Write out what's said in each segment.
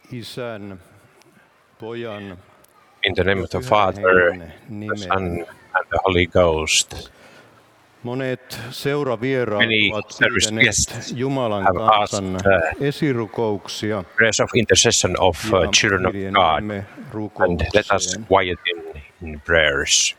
Isän, Pojan In the name ja of the Pyhän Father, Hengen the nimellä. Son, and the Holy Ghost. Monet seuravieraat Many ovat service pyytäneet guests Jumalan have kansan asked esirukouksia prayers of intercession of ja children of God, hiljennymme and let us rukoukseen. quiet in prayers.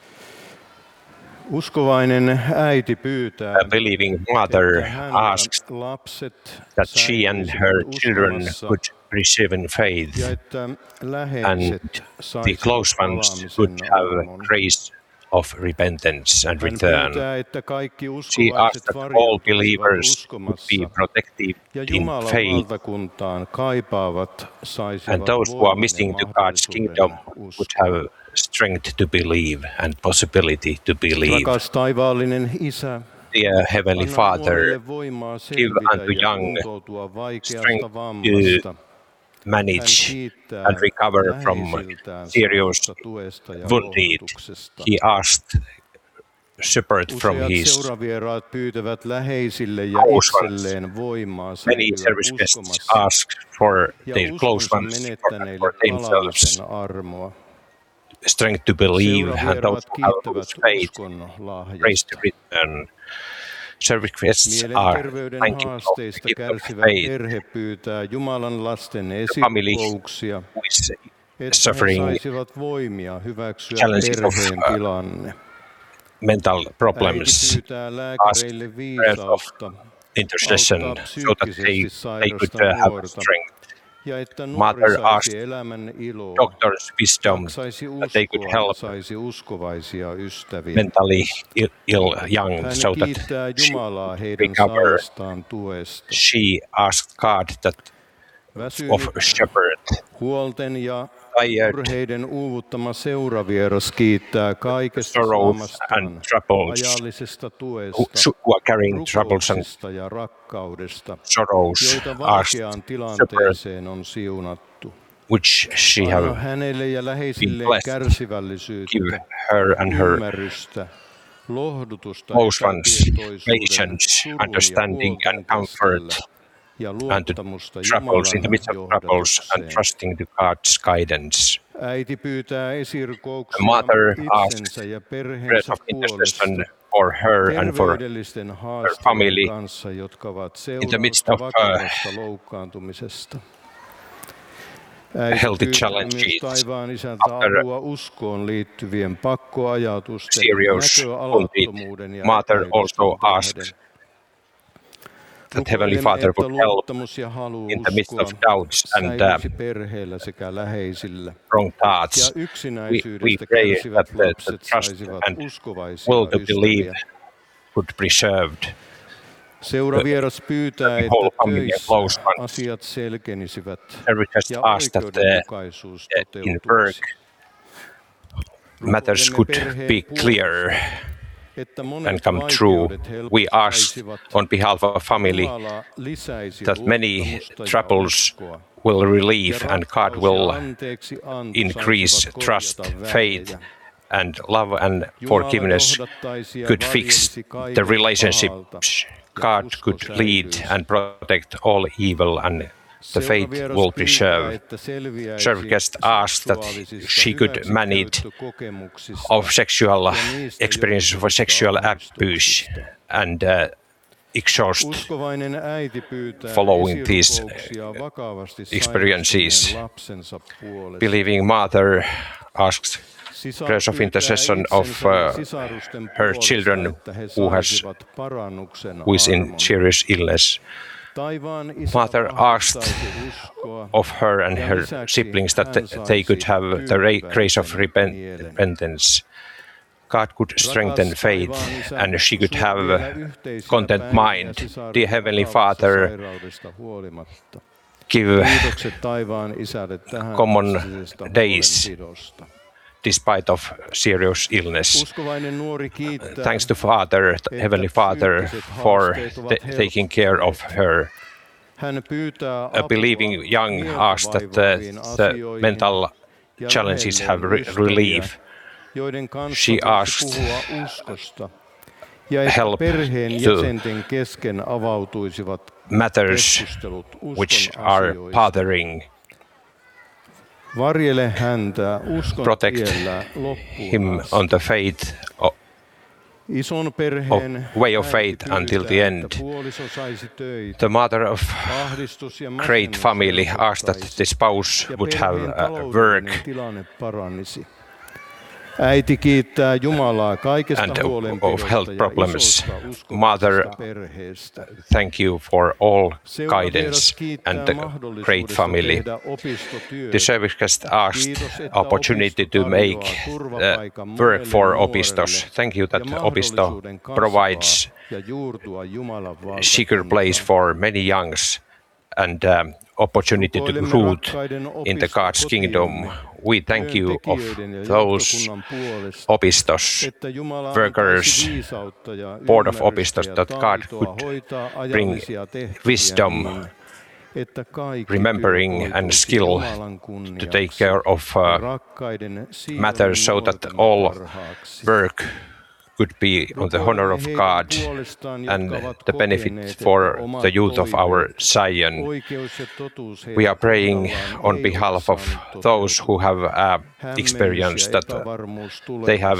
Uskovainen äiti pyytää, A believing mother että häntä asks lapset that she and her säilyisivät children uskomassa could receive in faith, ja että and läheiset the saisivat close ones palaamisen could have armon. grace of repentance and Hän return. pyytää, että kaikki She uskovaiset asked that all varjeltuisivat believers would be uskomassa protected ja in Jumalan faith, valtakuntaan kaipaavat saisivat and those who are voiman ja missing to God's kingdom mahdollisuuden would uskoa. have strength to believe and possibility to believe. Rakas taivaallinen Isä, Dear Heavenly anna Father, nuorelle voimaa give selvitä unto ja young kuntoutua vaikeasta strength vammasta. to Hän manage kiittää and recover from läheisiltään serious saamasta tuesta ja wounded. lohdutuksesta. He asked support from Useat his seuravieraat pyytävät läheisille ja close ones. itselleen voimaa Many säilyä service guests uskomassa ask for ja their close uskonsa ones menettäneille for themselves palaamisen armoa. strength to believe, and those Seuravieraat who have kiittävät lost faith, uskon grace lahjasta. to return. Service guests are Mielenterveyden thanking God to haasteista give them kärsivä faith. perhe pyytää Jumalan lasten The family esirukouksia, who is että he suffering saisivat voimia hyväksyä challenges of perheen tilanne. mental Äiti problems pyytää lääkäreille ask prayers of viisausta intercession auttaa so that psyykkisesti they could sairasta have nuorta strength. ja että nuori Mother saisi asked elämän iloa, doctors wisdom saisi that they could uskoa ja help saisi uskovaisia ystäviä. mentally ill young Hän so that kiittää she Jumalaa could heidän recover. saamastaan tuesta. She asked God that of Väsynyt, shepherd, huolten ja tired, urheiden uuvuttama seuravieras kiittää kaikesta sorrows saamastaan and troubles, ajallisesta tuesta, who are carrying troubles and rukouksista ja rakkaudesta, sorrows, joita asked vaikeaan shepherd, tilanteeseen on siunattu. which she Anna have hänelle ja läheisilleen blessed. kärsivällisyyttä, Give her and her ymmärrystä, lohdutusta close ones epätietoisuuden, patience, surun ja understanding and huolten comfort, keskellä ja and luottamusta troubles in the Jumalan midst of troubles and johdatukseen. trusting to God's guidance. Äiti pyytää The esirukouksia mother itsensä asks ja prayers perheensä of intercession puolesta for her and for terveydellisten haasteiden family kanssa, jotka ovat in the midst seurausta of vakavasta loukkaantumisesta. Äiti healthy pyytää myös challenges taivaan isältä after apua uskoon liittyvien pakkoajatusten, serious wounded. näköalattomuuden ja Mother also epäilysten asks tähden. that Heavenly Rukoilemme, Father että would help luottamus ja halu in the midst uskoa of doubts and säilyisi perheillä sekä läheisillä. wrong Ja thoughts. We yksinäisyydestä pray kärsivät that the lapset trust saisivat and uskovaisia will to believe ystäviä. would preserved. Seuravieras pyytää, the whole että family and töissä close ones. asiat selkenisivät Every just ja asked that oikeudenmukaisuus in work toteutuisi. matters could be clear Että and monet come true. vaikeudet We ask helpottaisivat, on behalf of a family Jumala lisäisi that many luottamusta ja troubles uskoa. will Ja relieve and God rakkaus will ja anteeksianto increase saisivat trust, korjata faith, värejä. and love and Jumala forgiveness johdattaisi ja could fix varjelisi the kaikelta relationships. pahalta, ja God usko could lead säilyisi. and protect all evil, and the faith Seuravieras will pyytää, preserve. että selviäisi Servant guest asked that seksuaalisista she could manage hyväksikäyttökokemuksista of sexual ja niistä experiences of johtuvista sexual abuse ahdistuksista. and exhaust Uskovainen äiti pyytää following these esirukouksia vakavasti experiences. sairastuneen lapsensa puolesta. believing mother asks Sisar prayers of pyytää intercession of itsensä ja sisarusten her puolesta, children että he who has saisivat parannuksen who is in armon. serious illness. Taivaan Isä Mother asked vahvistaisi uskoa of her and ja her lisäksi siblings that hän they could saisi have the grace of tyytyväisen mielen. repentance. God could strengthen Rakas faith taivaan Isä, and she could suo have vielä yhteisiä content päiviä mind. sisarten Dear Heavenly vakavasta Father, sairaudesta huolimatta. give Kiitokset taivaan Isälle tähän common astisesta days huolenpidosta. despite of serious illness. Uskovainen nuori kiittää, Thanks to Father, Heavenly Father, for taking care of her. hän pyytää A believing young asked that the mental challenges have relief. joiden kanssa She voisi asked puhua uskosta, ja että help perheen to jäsenten kesken avautuisivat matters keskustelut uskon which are asioista. bothering Varjele häntä uskon protect tiellä loppuun him asti. on the faith Ison perheen way of äiti faith until the pyytää, end. että puoliso saisi töitä. The mother of Ahdistus ja great masennus family asked that helpottaisi the spouse ja would have perheen work taloudellinen tilanne paranisi. Äiti kiittää Jumalaa kaikesta and of huolenpidosta health ja problems. isosta Mother, uskonnollisesta perheestä. thank you for all Seuraavieras guidance kiittää and the mahdollisuudesta great family. tehdä opistotyötä. The service guest asked Kiitos, että opportunity opisto to make tarjoaa turvapaikan work for monelle Opistos. nuorelle Thank you that ja Opisto mahdollisuuden kasvaa provides ja juurtua Jumalan secure place valtakuntaan. for many youngs and opportunity to Rukoilemme root rakkaiden in the God's kingdom. opistokotiemme, We thank you of työntekijöiden ja those johtokunnan puolesta, Opistos, että Jumala workers, antaisi viisautta ja board of ymmärrystä Opistos, ja that God taitoa would hoitaa bring ajallisia tehtäviä wisdom, niin, että kaikki remembering työ and koituisi skill Jumalan to kunniaksi take care of ja rakkaiden Sionin matters so that nuortemme all parhaaksi. work could be on the honor of God and the benefit for the youth of our Zion. We are praying on behalf of those who have experienced that they have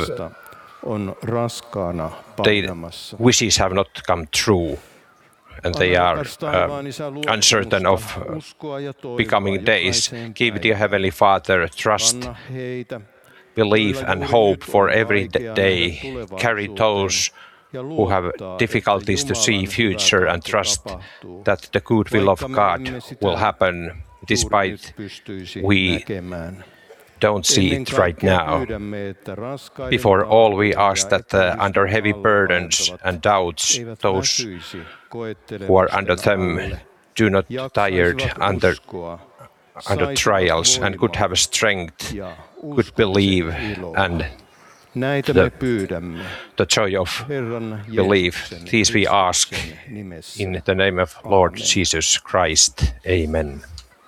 their wishes have not come true and they are uncertain of becoming days. Give dear Heavenly Father trust, belief and hope for every day. Carry those who have difficulties to see future and trust that the good will of God will happen despite we don't see it right now. Before all, we ask that under heavy burdens and doubts, those who are under them do not tired under trials and could have strength, could believe and the joy of belief. These we ask in the name of Lord Jesus Christ. Amen.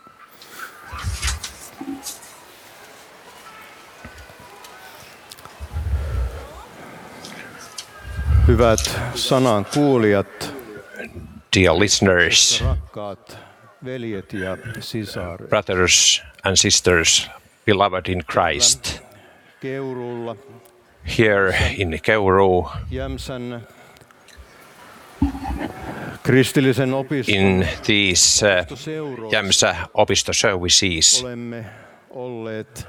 Hyvät sanan kuulijat, dear listeners, rakkaat veljet ja sisaret, brothers and sisters, beloved in Christ, Keuruulla, here in Keuru, Jämsän kristillisen opiston in these Jämsä Opisto services, olemme olleet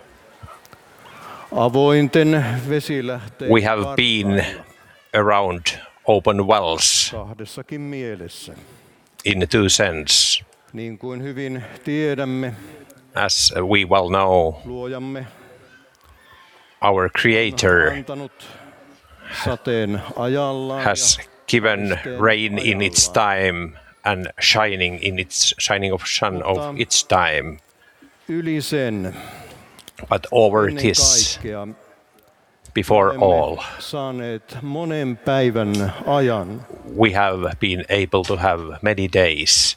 avointen vesilähteiden we have been around open wells kahdessakin mielessä. in two sense. Niin kuin hyvin tiedämme, As we well know, Luojamme our Creator antanut sateen ajallaan has given rain in its time and shining of sun of its time. yli sen But over ennen this, kaikkea before all, olemme saaneet monen päivän ajan we have been able to have many days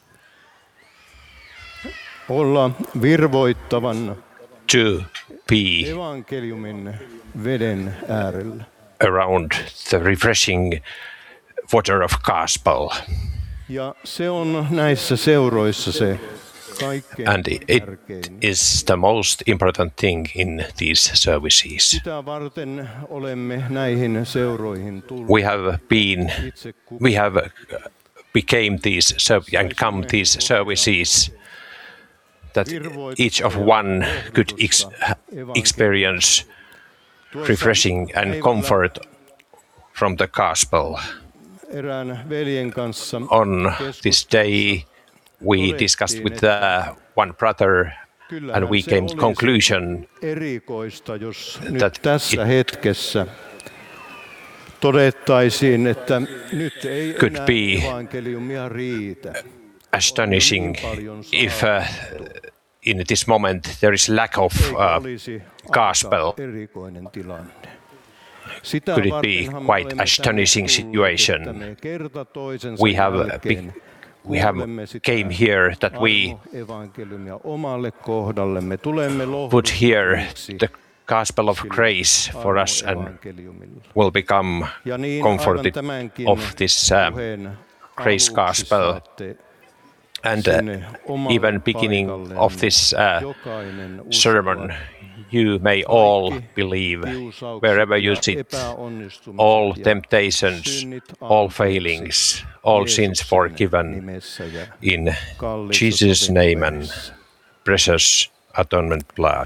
olla virvoittavan to be evankeliumin veden äärellä. around the refreshing water of gospel. Ja se on näissä seuroissa se kaikkein And it tärkein. is the most important thing in these services. Sitä varten olemme näihin seuroihin tulleet. We have became these and come these services that each of one could experience refreshing and comfort from the gospel. Erään veljen kanssa On this day, we discussed with one brother and we came to conclusion erikoista, jos that nyt tässä hetkessä todettaisiin, että nyt ei could enää be evankeliumia riitä. astonishing if in this moment there is lack of Olisi gospel. aika erikoinen tilanne. Sitä Could it vartenhan be me quite olemme astonishing tänne tulleet, situation? että me kerta toisensa We have jälkeen we have kuulemme sitä came here that we armo-evankeliumia omalle kohdallemme. Tulemme put here lohdutetuiksi the gospel of sillä grace for us and armo-evankeliumilla. will become Ja niin comforted aivan tämänkin of this puheen grace aluksi gospel. saatte And even beginning of this sermon, you may all believe wherever you sit, all temptations, all failings, all sins forgiven in Jesus' name and precious atonement blood.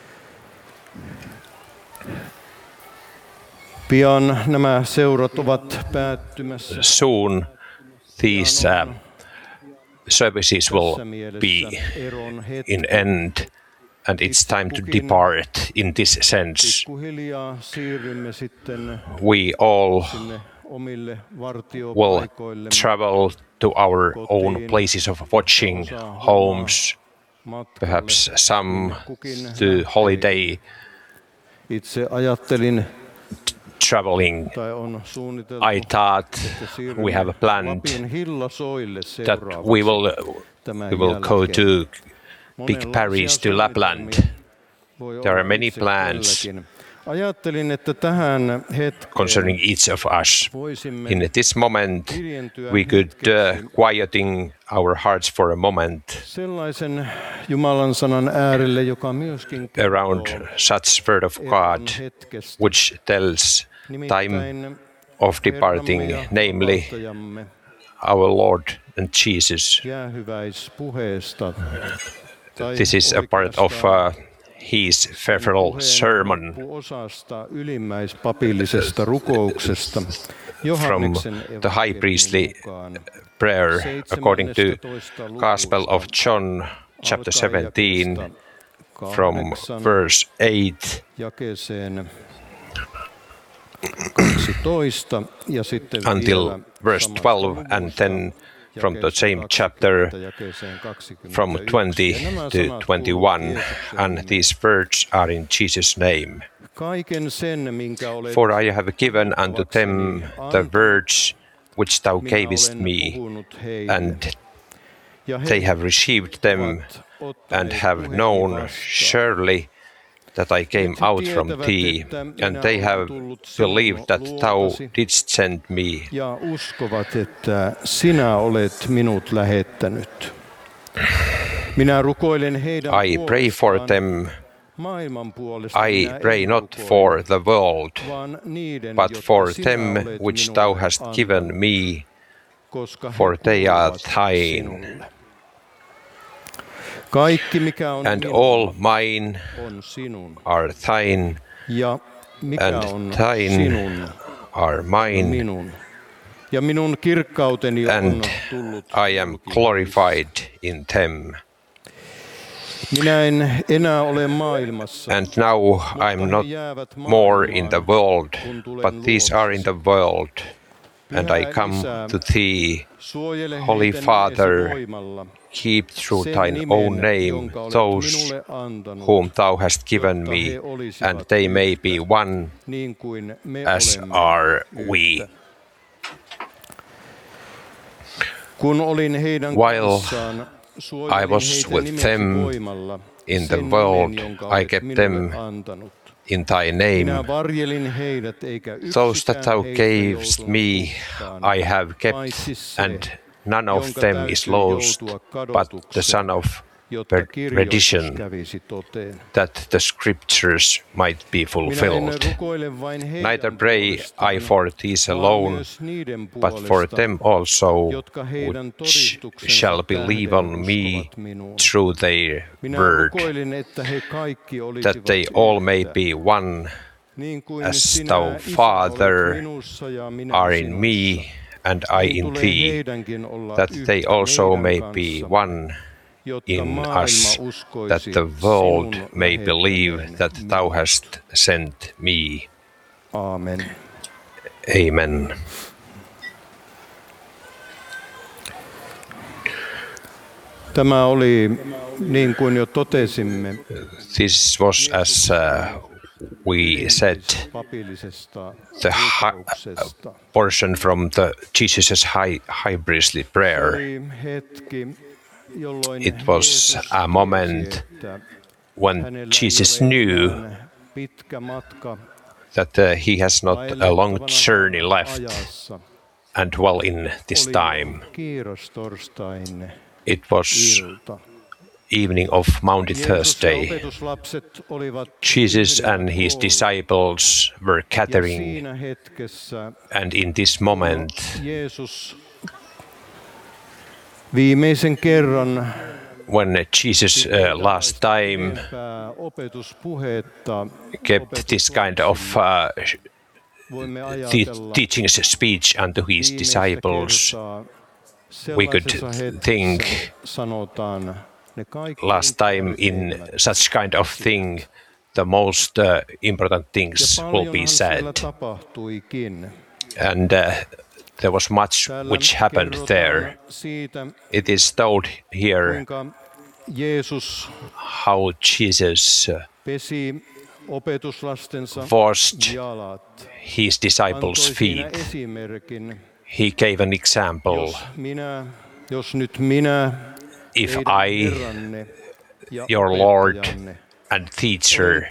Pian nämä seurat ovat päättymässä. Soon these services will be in end, and it's time to depart in this sense. We all will travel to our own places of watching, homes, perhaps some to holiday traveling. I thought we have planned that we will go to Big Paris, to Lapland. There are many plans concerning each of us. In this moment, we could quieting our hearts for a moment around such word of God, which tells time of departing, namely our Lord and Jesus. This is a part of his farewell sermon from the high priestly prayer according to Gospel of John chapter 17 from verse 8 until verse 12, and then from the same chapter from 20 to 21, and these words are in Jesus' name. For I have given unto them the words which thou gavest me, and they have received them, and have known surely that I came out from thee, and they have believed that thou didst send me. I pray for them. I pray not for the world, but for them which thou hast given me, for they are thine. And all mine are thine, and thine are mine, and I am glorified in them. And now I am not more in the world, but these are in the world, and I come to thee, Holy Father. Keep through thine own name those whom thou hast given me, and they may be one as are we. While I was with them in the world, I kept them in thy name. Those that thou gavest me, I have kept, and none of them is lost, but the son of perdition, that the scriptures might be fulfilled. Neither pray I for these alone, but for them also which shall believe on me through their word, that they all may be one, as thou, Father, are in me, and I in thee, that they also may be one in us, that the world may believe that thou hast sent me. Amen. Amen. Tämä oli, niin kuin jo totesimme, This was as we said, the portion from the Jesus' high priestly prayer. It was a moment when Jesus knew that he has not a long journey left and dwell in this time. It was evening of Maundy Thursday. Jesus and his disciples were gathering, and in this moment, when Jesus last time kept this kind of teaching speech unto his disciples, we could think last time in such kind of thing the most important things will be said. And there was much which happened there. It is told here how Jesus washed his disciples' feet. He gave an example. If I, your Lord and teacher,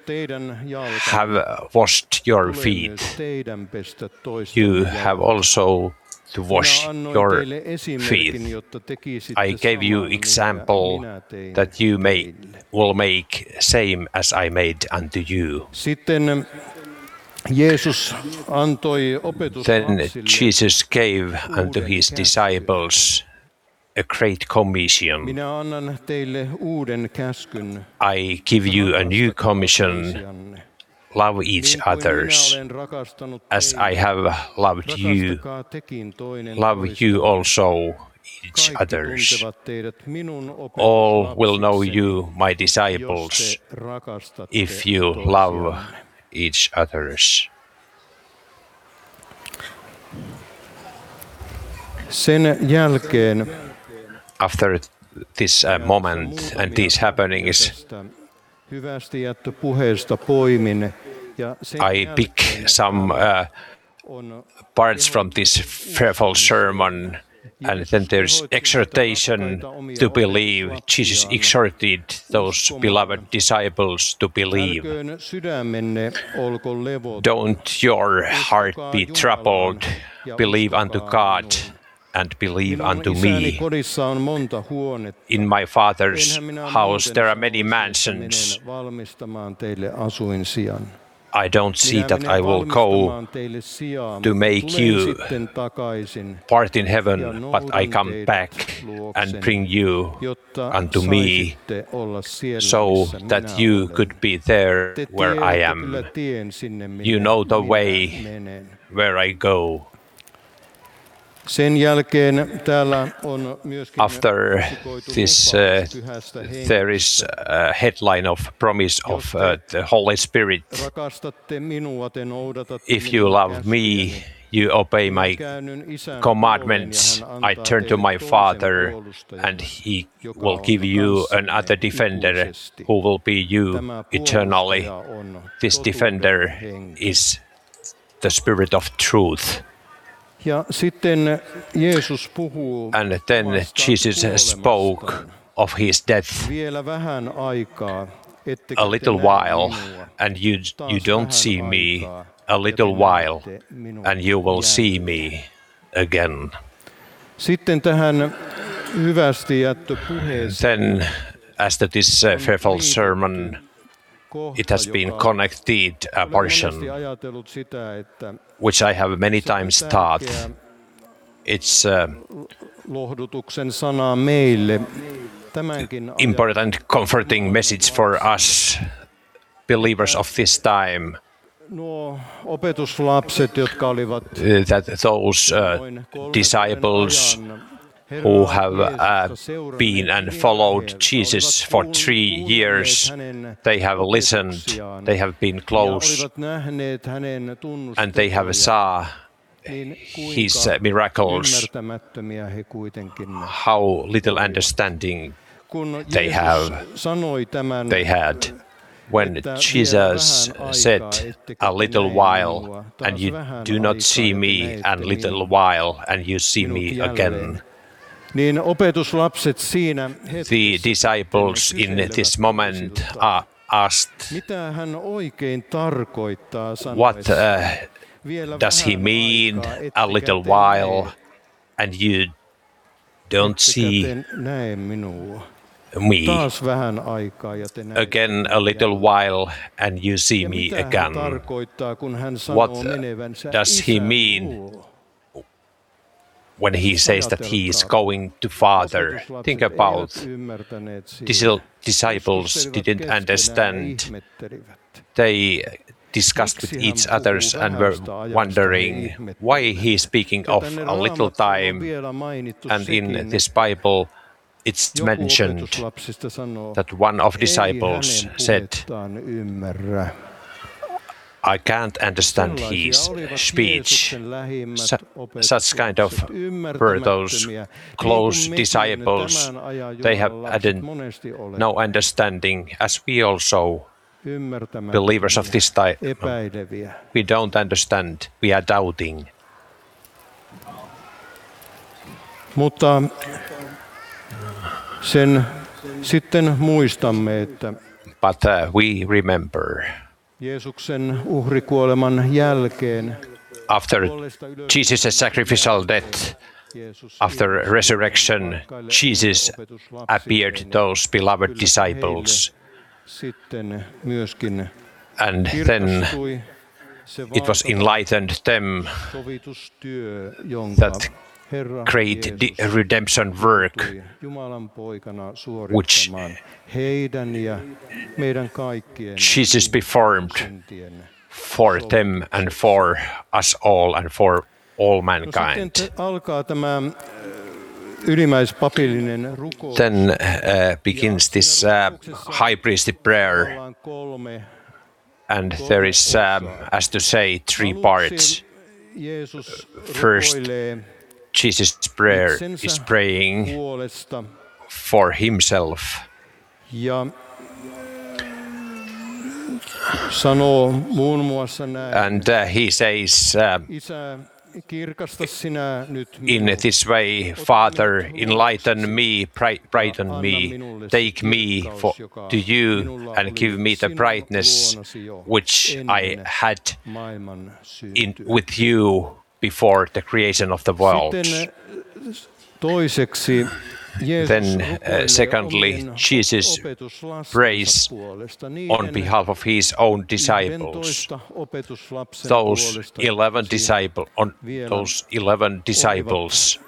have washed your feet, you have also to wash your feet. I gave you example that you will make same as I made unto you. Then Jesus gave unto his disciples a great commission. I give you a new commission. Love each other as I have loved you. Love you also each other. All will know you, my disciples, if you love each other. After this moment and these happenings, I pick some parts from this fearful sermon, and then there's exhortation to believe. Jesus exhorted those beloved disciples to believe. Don't your heart be troubled. Believe unto God and believe unto me. In my Father's house there are many mansions. I don't see that I will go to make you part in heaven, but I come back and bring you unto me, so that you could be there where I am. You know the way where I go. After this, there is a headline of promise of the Holy Spirit. If you love me, you obey my commandments. I turn to my Father, and He will give you another defender who will be you eternally. This defender is the Spirit of truth. And then Jesus spoke of his death. A little while, and you don't see me. A little while, and you will see me again. Then, as to this fearful sermon, it has been connected a portion which I have many times taught. It's important, comforting message for us, believers of this time, that those disciples who have been and followed Jesus for 3 years, they have listened, they have been close, and they have saw his miracles, how little understanding they had. When Jesus said, a little while, and you do not see me, and little while, and you see me again. The disciples in this moment are asked, what does he mean, a little while, and you don't see näe minua. me Taas vähän aikaa ja te näette again a little while and you see Ja me mitä hän again. tarkoittaa, kun hän What sanoo menevänsä does he Isän mean luo? when he says that he is going to Father? Think about disciples didn't understand. They discussed with each others and were wondering why he is speaking of a little time. And in this Bible, it's mentioned that one of disciples said, I can't understand his speech. Such kind of were those close disciples. They hadn't no understanding, as we also believers of this time. We don't understand. We are doubting. Mutta sen sitten muistamme, että But we remember Jeesuksen uhrikuoleman jälkeen after Jesus' sacrificial death, after resurrection, Jesus appeared to those beloved disciples. Sitten myöskin And then it was enlightened them sovitustyö, jonka that Herra great Jeesus redemption work Jumalan poikana which suorittamaan heidän ja meidän kaikkien Jesus performed syntien. for them and for us all and for all mankind. Sitten alkaa tämä ylimmäispapillinen rukous. Then begins this high priestly prayer, Ollaan kolme. and there is, as to say, three parts. Jeesus First, rukoilee Jesus' prayer itsensä is praying puolesta for himself ja sanoo muun muassa näin. and he says Isä, kirkasta sinä nyt in minut. this way, Father, enlighten me, brighten me, take me to you and give me the brightness which I had maailman with you before the creation of the world. Sitten toiseksi Jeesus Then, rukoilee secondly, omien Jesus opetuslastensa prays puolesta, on niiden behalf of his own disciples. 11 opetuslapsen Those puolesta, 11 disciples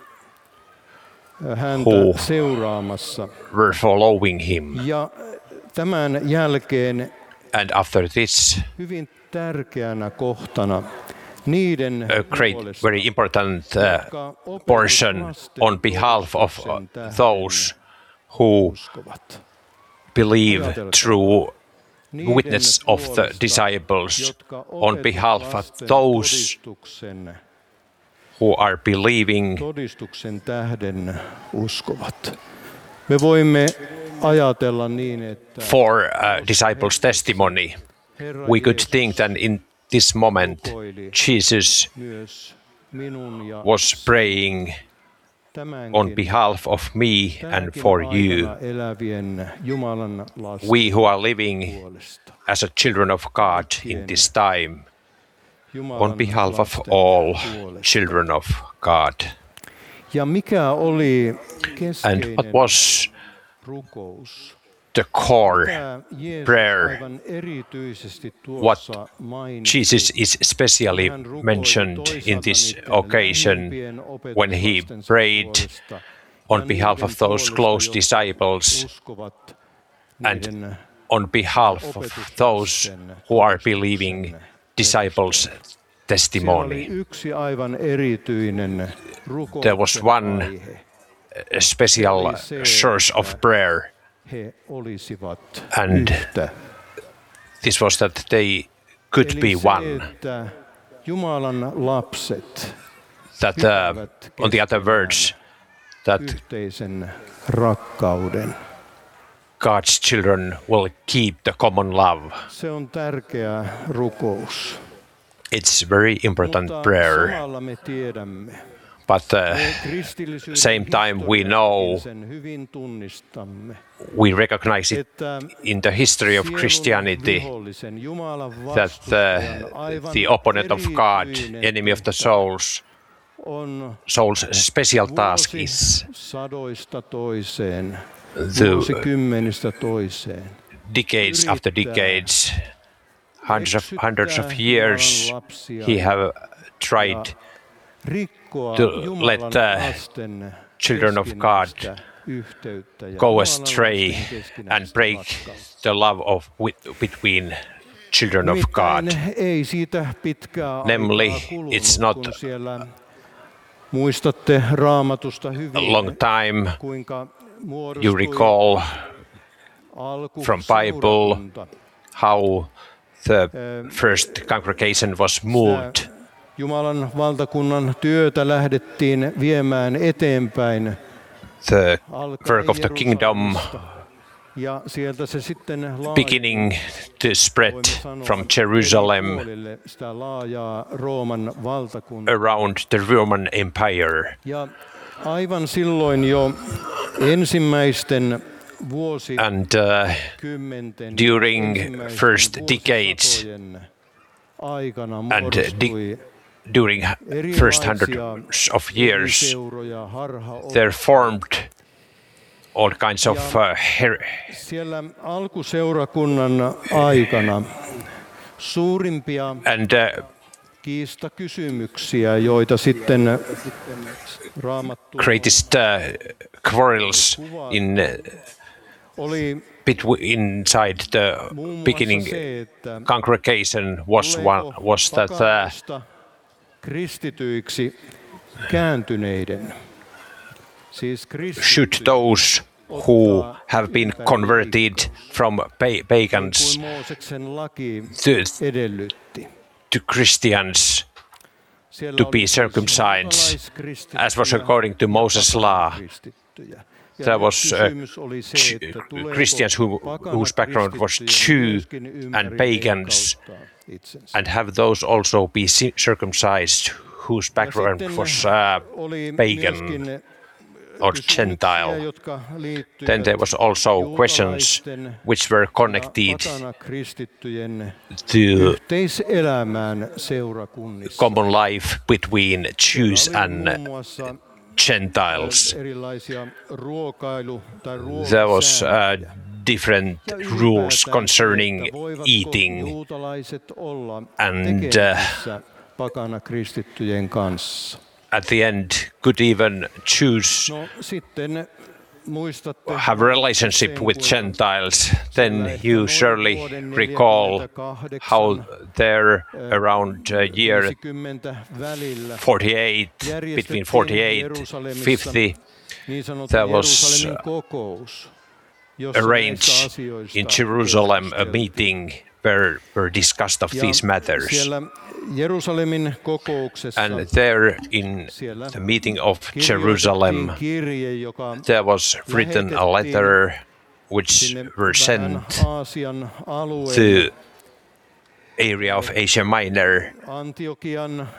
häntä who seuraamassa. were following him. Ja tämän jälkeen And after this, hyvin tärkeänä kohtana niiden a great, puolesta, very important jotka portion opetuslasten on behalf of todistuksen tähden those who uskovat. believe through Niiden witness of the puolesta, disciples, jotka on behalf of opetuslasten those todistuksen who are believing todistuksen tähden uskovat. Me voimme ajatella niin, että for disciples' testimony. Herra We could Jeesus think that in this moment Jesus myös minun ja was praying tämänkin on behalf of me and for you, aikana elävien Jumalan lasten we who are living puolesta. as a children of God in this time, Jumalan on behalf of lasten all puolesta. children of God. Ja mikä oli And keskeinen what was rukous? the core Tämä Jeesus prayer? aivan erityisesti What tuossa mainitsi. Jesus is especially Hän rukoili mentioned toisaalta in this niiden occasion lähimpien when he opetuslastensa prayed puolesta on ja behalf niiden of those puolesta, close jotka disciples uskovat and niiden on behalf of those who are believing disciples' Siellä oli testimony. yksi aivan erityinen rukouksen There was one aihe. A special source of prayer, He olisivat and yhtä. this was that they could Eli be se, one. että Jumalan lapset That, on the other words, that yhteisen rakkauden. God's children will keep the common love. Se on tärkeä rukous. It's very important Mutta prayer, samalla me tiedämme, but kristillisyyden same time we know, sen hyvin tunnistamme, we recognize it että in the history of sielun Christianity vihollisen, Jumalan that vastustajan aivan the opponent of God, erityinen enemy of the souls, soul's special task is sadoista toiseen, the vuosikymmenistä toiseen. decades after decades, hundreds of years, he have tried to let the children of God go astray and break the love between children of God. Namely, it's not muistatte Raamatusta a hyvin, long time. kuinka You recall from Bible alkuseurakunta how the first congregation was moved. Jumalan valtakunnan työtä lähdettiin viemään eteenpäin The work of the kingdom ja sieltä se sitten beginning to spread from Jerusalem sitä laajaa Rooman valtakuntaa. around the Roman Empire. Ja aivan silloin jo ensimmäisten And vuosikymmenten during ensimmäisten first decades vuosisatojen aikana and muodostui during first hundreds of years, seuroja, there formed all kinds of siellä alkuseurakunnan aikana suurimpia and kiistakysymyksiä, joita sitten Raamattu greatest quarrels oli inside the muun beginning muassa se, että congregation was that pakaanista kristityiksi kääntyneiden, siis should those who have been converted from pagans kuin Mooseksen laki to edellytti. Christians Siellä to oli be circumcised, as was according to Moses' law. kristittyjä. Ja There nyt was kysymys oli se, että tuleeko Christians whose background was pakanakristityjen Jew myöskin ympäri and pagans, leikkauttaa itsensä. and have those also be circumcised whose background Sitten was oli pagan myöskin or kysymyksiä, Gentile. jotka liittyivät Then there was also questions juutalaisten which were ja connected pakanakristittyjen to yhteiselämään seurakunnissa. common life between Jews Oli and muun muassa Gentiles. erilaisia ruokailu- tai There was ruokasääntöjä. different Ja rules ylipäätään concerning se, että voivatko eating juutalaiset olla and, tekemisissä pakanakristittyjen kanssa. at the end could even choose No sitten muistatte have relationship sen, with kuinka Gentiles, then you surely recall how there around year 50 välillä 48, between 48 50, niin sanottu there was Jerusalemin kokous, jossa arranged näistä asioista in Jerusalem a keskusteltiin. meeting were discussed of Ja these matters. siellä Jerusalemin kokouksessa And there in siellä the meeting of kirjoitettiin Jerusalem, kirje, joka there was written a letter which sinne were vähän sent Aasian alueelle, to area of Asia Minor, Antiokian,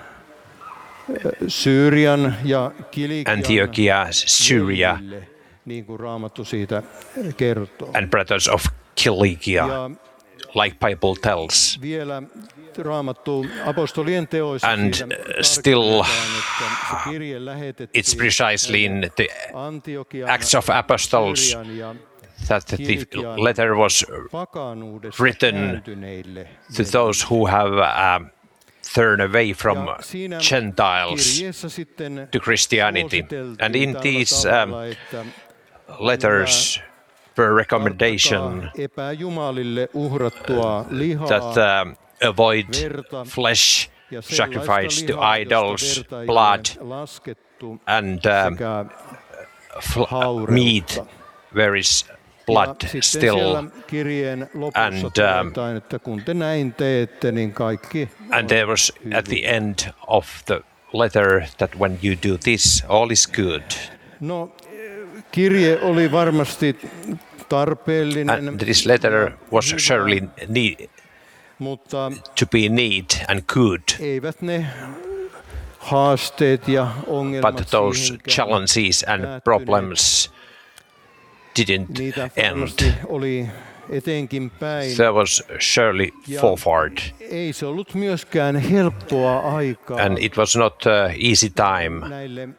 Syyrian ja Kilikian Antiochia, Syria, veljille, niin kuin Raamattu siitä kertoo. and brothers of Cilicia, Ja like Bible tells. vielä Raamattu apostolien teoissa And siitä still tarkennetaan, että se kirje lähetettiin It's precisely in the Antiokian, Acts of Apostles Syyrian ja that the letter was pakanuudesta written kääntyneille. to those who have turned away from Ja siinä Gentiles kirjeessä sitten to Christianity. suositeltiin And in tällä these tavalla, että letters were recommendation epäjumalille uhrattua lihaa that avoid verta flesh ja sellaista sacrifice to lihaa, idols, josta verta ei blood, ole laskettu, and sekä haureutta. meat where is blood Ja sitten still. siellä kirjeen lopussa And, todetaan, että kun te näin teette, niin kaikki And there was at the end of the letter that when you do this, all is good. No, kirje oli varmasti tarpeellinen, And this letter was surely mutta to be neat and good, eivät ne haasteet ja ongelmat but those siihenkään challenges and päättyneet. problems didn't Niitä end. varmasti oli etenkin päin. there was surely forward. Ei se ollut myöskään helppoa aikaa. And it was not an easy time Näille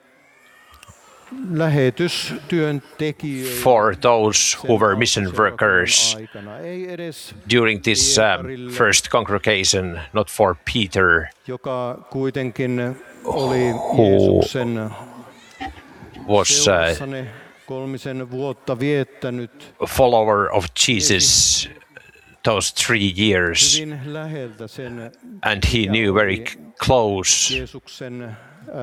lähetystyöntekijöille for those who were mission workers aikana. Ei edes during this first congregation, not for Peter, joka kuitenkin oli Jeesuksen was seurassa ne 3 vuotta viettänyt a follower of Jesus those 3 years, hyvin läheltä sen and he knew very close Jeesuksen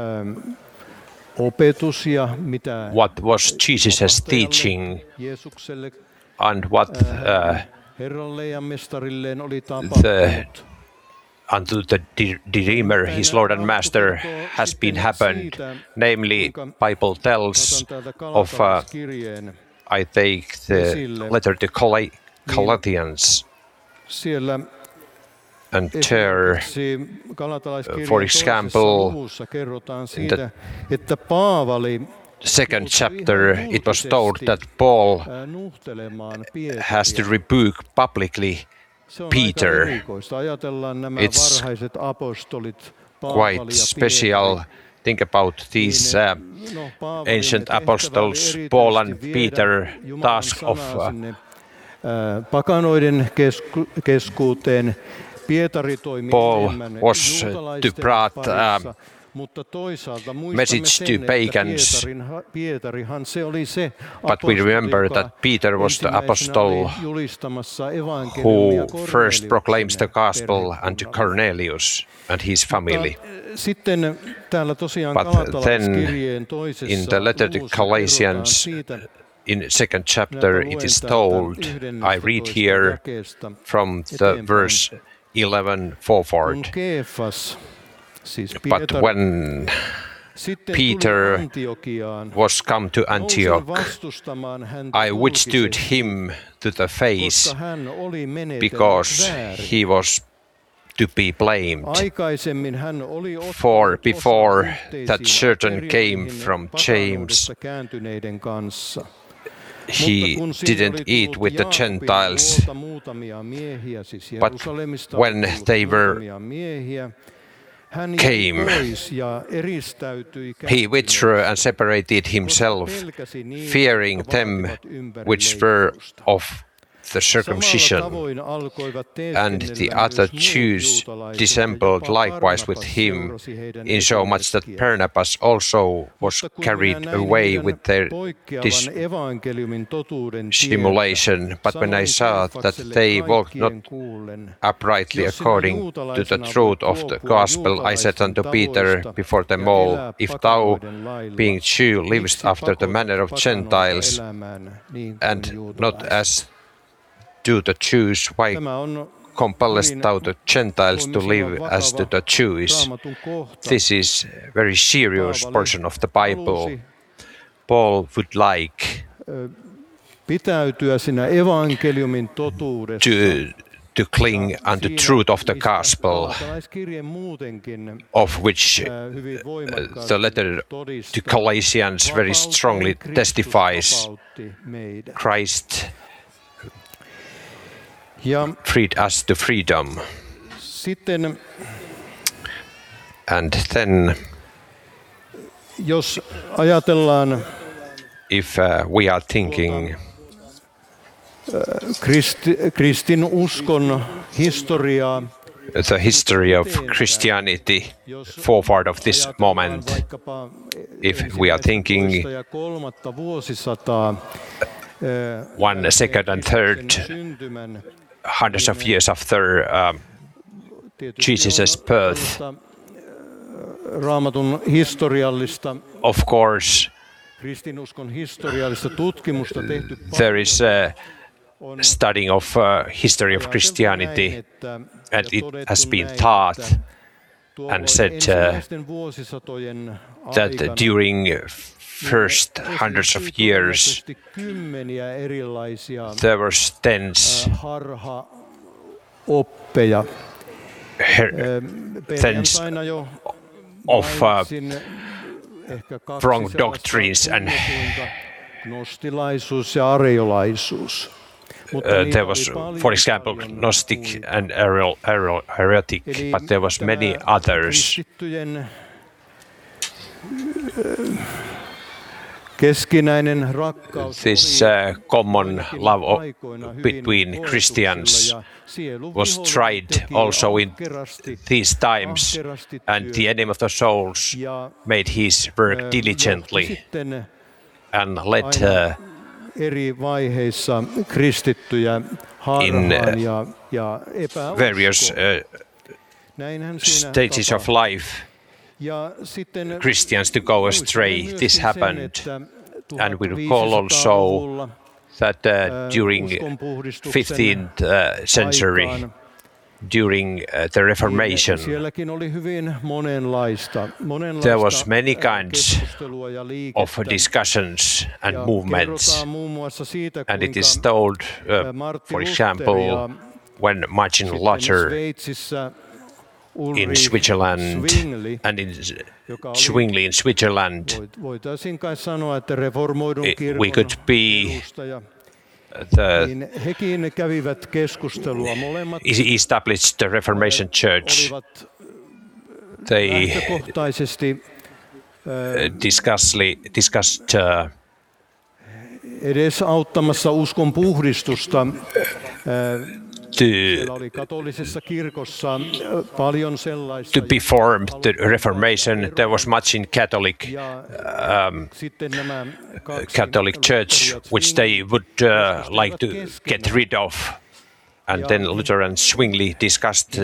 opetus ja mitä what was Jesus' teaching Jeesukselle and what Herralle ja mestarilleen oli the tapahtunut. unto the Redeemer, his Lord and Master, has been happened. Namely, Bible tells of, I take the letter to Galatians Siellä and there, for example, kerrotaan siitä, että Paavali second chapter, it was told that Paul nuhtelemaan has to rebuke publicly Peter. Ajatellaan nämä It's varhaiset apostolit, quite special. Think about these ancient apostles, Paul and Peter, task of pakanoiden keskuuteen. Pietari toimi enemmän was to brought mutta toisaalta message muistamme to sen, että pagans. Pietarihan se oli se But we remember that Peter was the apostle who first proclaims the gospel unto Cornelius and his family. Sitten täällä tosiaan But then in the letter to Galatians, in second chapter, it is told, I read here from the verse 11 forward. But when Peter was come to Antioch, I withstood him to the face because he was to be blamed. For before that certain came from James, he didn't eat with the Gentiles, but when they were came, he withdrew and separated himself, fearing them which were of the circumcision. And the other Jews dissembled likewise with him, insomuch that Barnabas also was carried away with their dissimulation. But when I saw that they walked not uprightly according to the truth of the gospel, I said unto Peter before them all, If thou, being Jew, livest after the manner of Gentiles, and not as do the Jews, why compellest thou the Gentiles to live as do the Jews? This is a very serious portion of the Bible. Paul would like pitäytyä siinä evankeliumin totuudessa. To cling unto the truth of the gospel, of which the letter to Galatians very strongly testifies. Christ freed us to freedom. Sitten, and then, jos ajatellaan, if we are thinking kristinuskon historiaa, the history of Christianity forward of this moment, if we are thinking 1, 2, and 3 hundreds of years after Jesus' birth, Raamatun historiallista, of course, kristinuskon historiallista tutkimusta tehty there is a studying of history of Christianity, and it has been taught and said that during first hundreds of years there were tens of wrong doctrines and gnostilaisuus ja areolaisuus. there was, for example, Gnostic and heretic, but there was many others. This common love between Christians was tried also in these times, and the enemy of the souls made his work diligently and led in various stages of life Christians to go astray. This happened, and we recall also that during 15th century, during the Reformation, there was many kinds of discussions and movements, and it is told, for example, when Martin Luther in Switzerland and in Zwingli in Switzerland, we could be established the Reformation Church. They discussed edesauttamassa uskon puhdistusta. To perform the Reformation, there was much in Catholic Church which they would like to get rid of. And then Luther and Zwingli discussed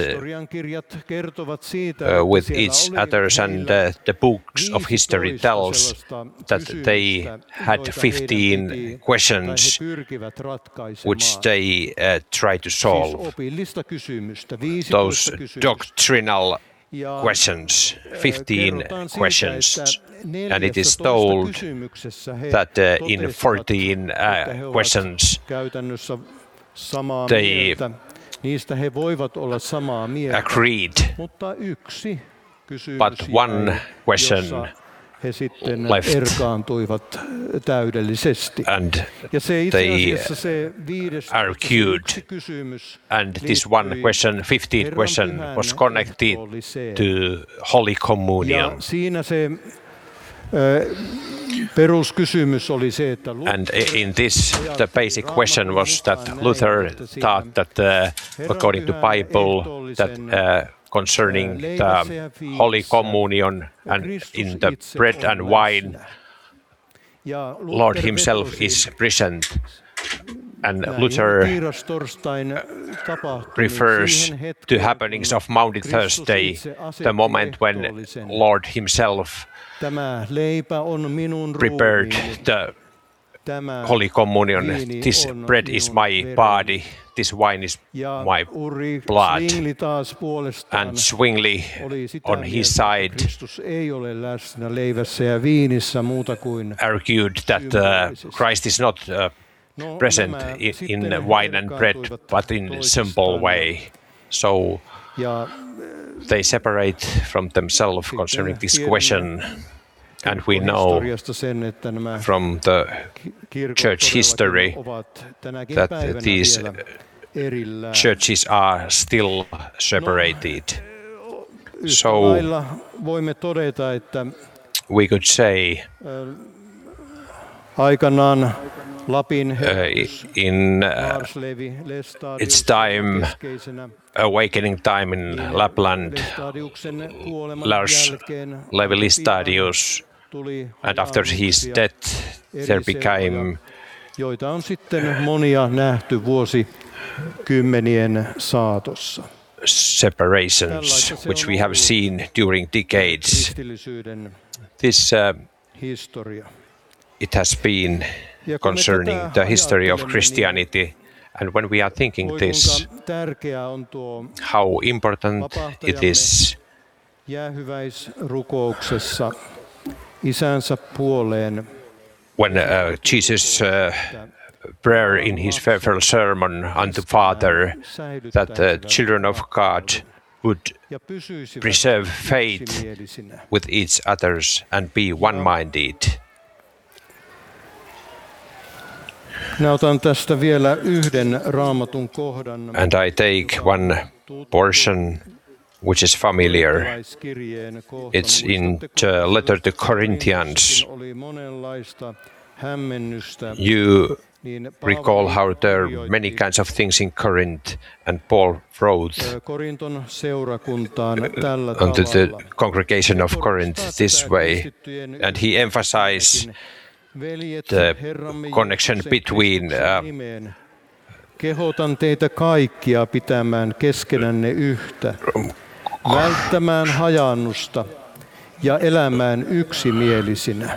with each other, and the books of history tells that they had 15 questions which they tried to solve. Those doctrinal questions, 15 questions, and it is told that in 14 questions they agreed, but one question left, and they argued, and this one question, 15th question, was connected to Holy Communion. And in this, the basic question was that Luther thought that, according to Bible, that concerning the Holy Communion and in the bread and wine, Lord Himself is present. And Luther refers to happenings of Maundy Thursday, the moment when Lord Himself prepared the Holy Communion. This bread is my body, this wine is my blood. And Zwingli, on his side, argued that Christ is not present in wine and bread, but in a simple way. So they separate from themselves concerning this question. And we know from the church history that these churches are still separated. So we could say in its time, awakening time in Lapland, Lars Levi Lestadius, and after his death, there became joita on sitten monia nähty vuosikymmenien saatossa. Separations, which we have seen during decades. This it has been concerning the history of Christianity. And when we are thinking this, how important it is when Jesus' prayer in his farewell sermon unto Father, that the children of God would preserve faith with each others and be one-minded. Minä otan tästä vielä yhden Raamatun kohdan. And I take one portion which is familiar. It's in the letter to Corinthians. Oli monenlaista hämmennystä. You recall how there are many kinds of things in Corinth, and Paul wrote Korinton seurakuntaan tällä unto the tavalla. congregation of Corinth this way, and he emphasized the connection between Kehotan teitä kaikkia pitämään keskenänne yhtä, välttämään hajaannusta ja elämään yksimielisinä.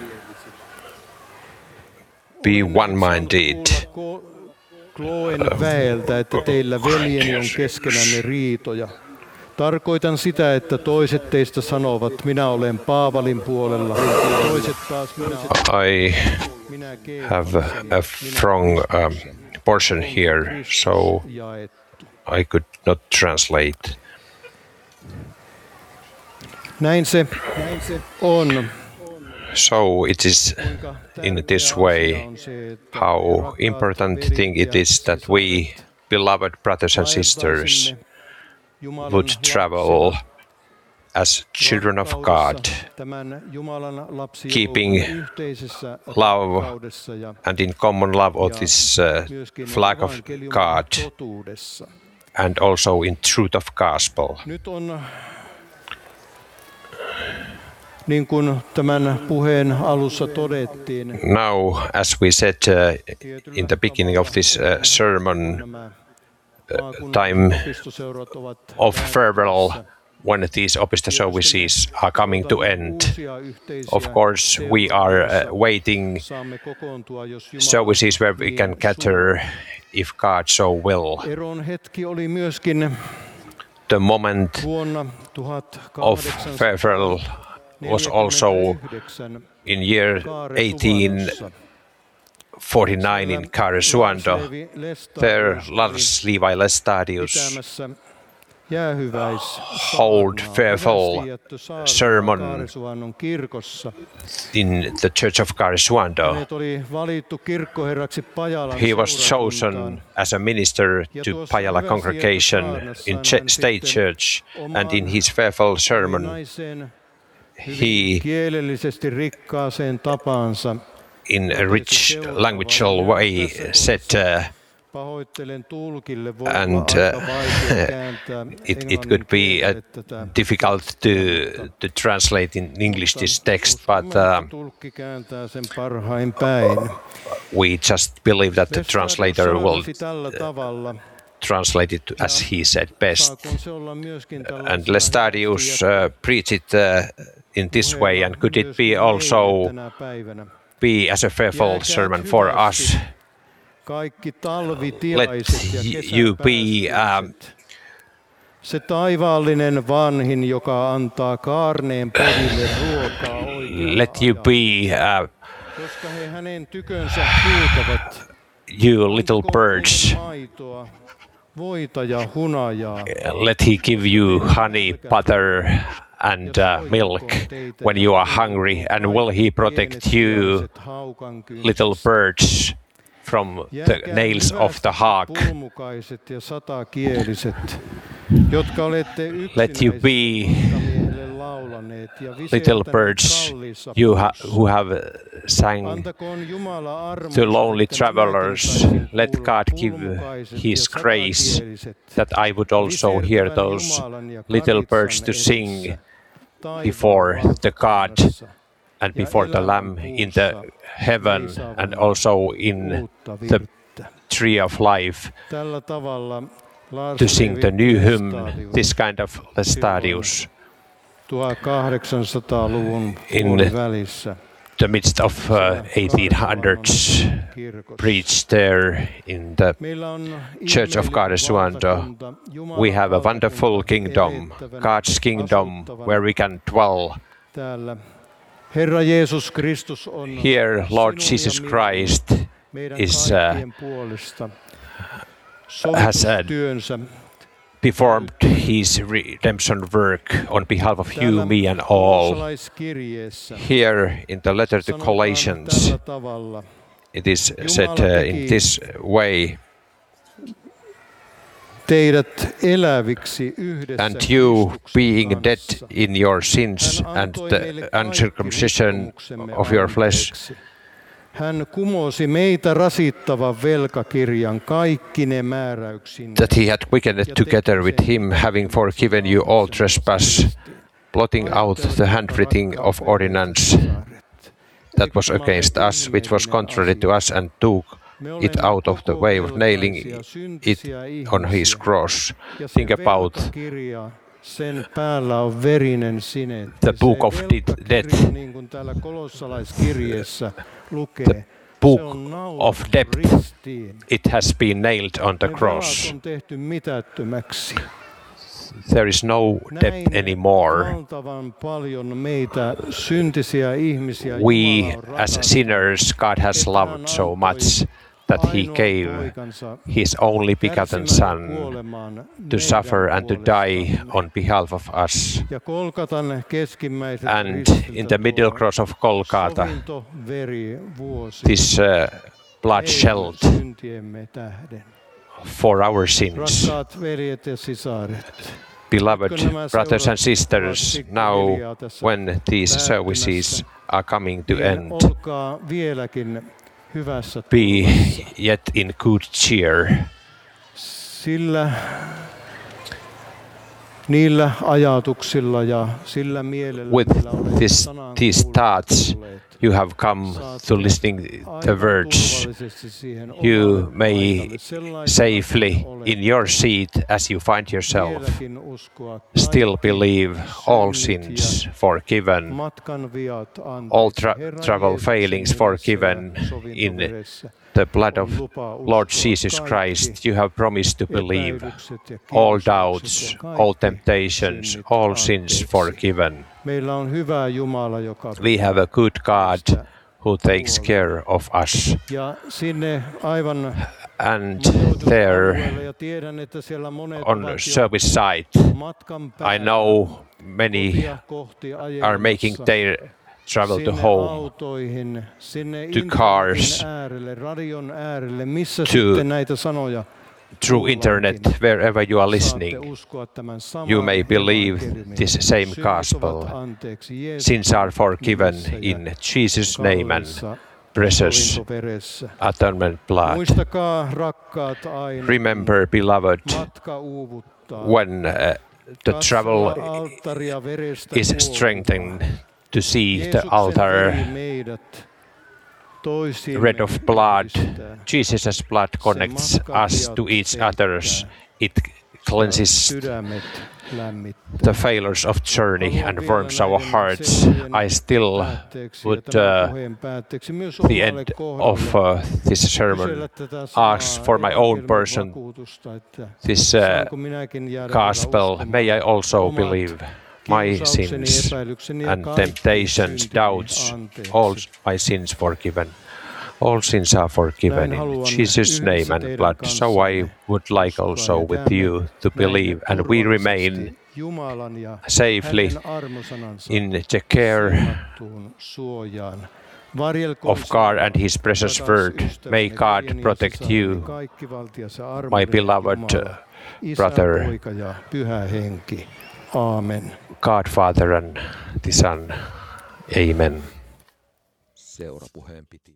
be one-minded. Kloen väeltä, että teillä veljeni on keskenänne riitoja. Tarkoitan sitä, että toiset teistä sanovat, minä olen Paavalin puolella, toiset taas I have a strong portion here, so I could not translate. Näin se on. So it is in this way how important thing it is that we, beloved brothers and sisters, would travel as children of God, keeping love and in common love of this flag of God, and also in truth of gospel. Niin kuin tämän puheen alussa todettiin, Now, as we said in the beginning of this sermon, time of farewell, when these Opisto services are coming to end. Of course, we are waiting services where we can gather if God so will. The moment of farewell was also in year 1849 in Karesuando. There Lars Levi Lestadius hold farewell sermon in the Church of Karesuando. He was chosen as a minister to Pajala congregation in State Church, and in his farewell sermon he, in a rich languageal way, said, and it could be difficult to translate in English this text, but we just believe that the translator will translate it as he said best. And Lestadius preached it in this way, and could it be also be as a farewell sermon for us? Let you be se taivaallinen vanhin, joka antaa kaarneen pojille ruokaa oikeaan. Let you be Koska he hänen tykönsä pyytävät you little birds. Voita ja hunajaa. Let he give you honey, butter and milk when you are hungry, and will he protect you, little birds, from the nails of the hawk? Let you be little birds, who have sang to lonely travelers. Let God give His grace that I would also hear those little birds to sing before the God and before the Lamb in the heaven, and also in the tree of life, to sing the new hymn, this kind of Lestadius, in the midst of 1800s, preached there in the Church of Karesuando. We have a wonderful kingdom, God's kingdom, where we can dwell. Here, Lord Jesus Christ has performed His redemption work on behalf of you, me, and all. Here, in the letter to Colossians, it is said in this way, teidät eläviksi yhdessä and you being Kristuksen dead kanssa. in your sins Hän and antoi the meille kaikki uncircumcision rikkomuksemme of your flesh, anteeksi. Hän kumosi meitä rasittavan velkakirjan kaikkine määräyksineen. that he had quickened together with him, having forgiven you all trespass, blotting out the handwriting of ordinance that was against us, which was contrary to us, and took it out of the way of nailing it on his cross. Think about sen päällä on verinen sinetti. the book of death, Niin kuin täällä kolossalaiskirjeessä lukee. the book of debt. It has been nailed on the cross. On tehty mitättömäksi. There is no debt anymore. Valtavan paljon meitä syntisiä ihmisiä We, Jumala on as rakastanut, sinners, God has loved so much that he gave his only begotten Son to suffer and to die on behalf of us. Ja Golgatan keskimmäiset And in the middle cross of Golgotha, sovintoverivuosi this blood shed syntiemme tähden. for our sins. Rakkaat veljet ja sisaret, Beloved brothers and sisters, now when these services are coming to end, olkaa vieläkin hyvässä be turvassa. yet in good cheer. Sillä niillä ajatuksilla ja sillä mielellä, With millä olette sanan these thoughts, kuulleet, you have come to listening the words. You may safely in your seat as you find yourself still believe all sins forgiven, all travel failings forgiven in the blood of Lord Jesus Christ. You have promised to believe all doubts, all temptations, all sins forgiven. Meillä on hyvä Jumala, joka We have a good God who takes care of us. ja sinne aivan And there ja tiedän, että siellä monet on ovat jo service site, matkan I päällä know many kohti are making ajelemassa their travel to sinne home, autoihin, sinne to internetin cars, äärelle, radion äärelle, missä to sitten näitä sanoja through internet, wherever you are listening. saatte uskoa tämän saman You may believe evankeliumin. this same Synnit gospel. ovat anteeksi Jeesuksen Sins are forgiven nimessä ja in Jesus' name and kalliissa precious sovintoveressä. atonement blood. Muistakaa, rakkaat, aina Remember, beloved, matka uuvuttaa. when the travel Katsoa alttaria verestä is kuollutta. strengthened, to see the Jeesuksen altar veri meidät toisiimme red of blood. yhdistää. Jesus' blood connects us to each others. It cleanses Sydämet lämmittää. the failures of journey and warms our hearts. I still would, the end of this sermon, ask for my own person this gospel. May I also believe my sins and temptations, doubts, all my sins forgiven. All sins are forgiven in Jesus' name and blood. So I would like also with you to believe, and we remain safely in the care of God and His precious word. May God protect you, my beloved brother, God Father and the Son. Amen. Seurapuheen piti.